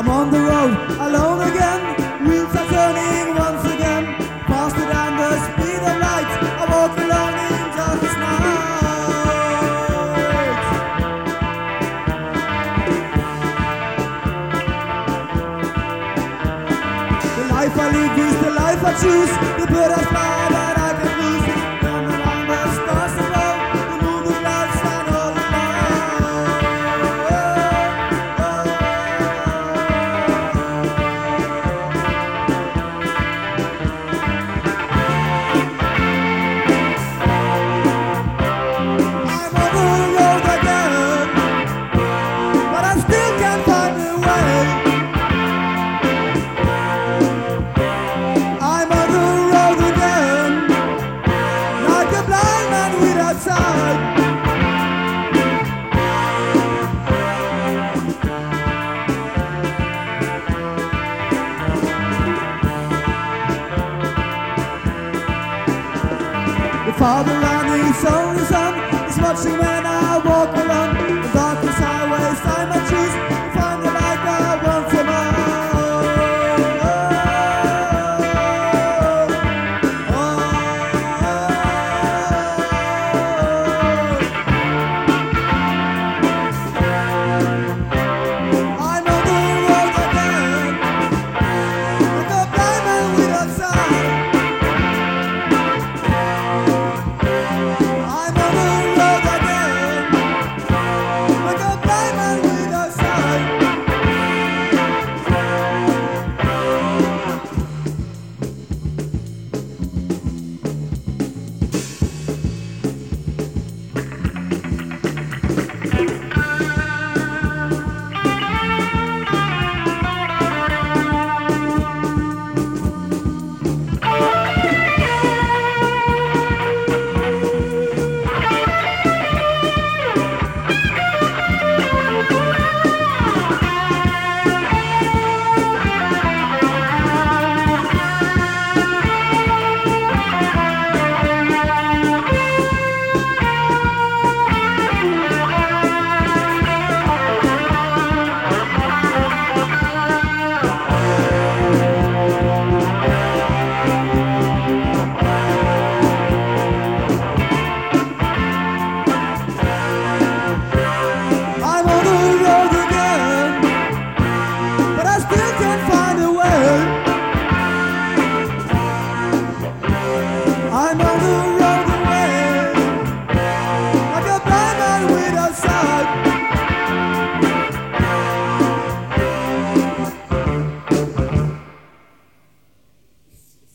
I'm on the road, alone again. Wheels are turning once again, faster than the speed of light. I walk alone in darkest night. The life I live is the life I choose. The bird I fly that I can lose. Then around the stars above, the moon, the clouds, and all the The father and his only son is watching when I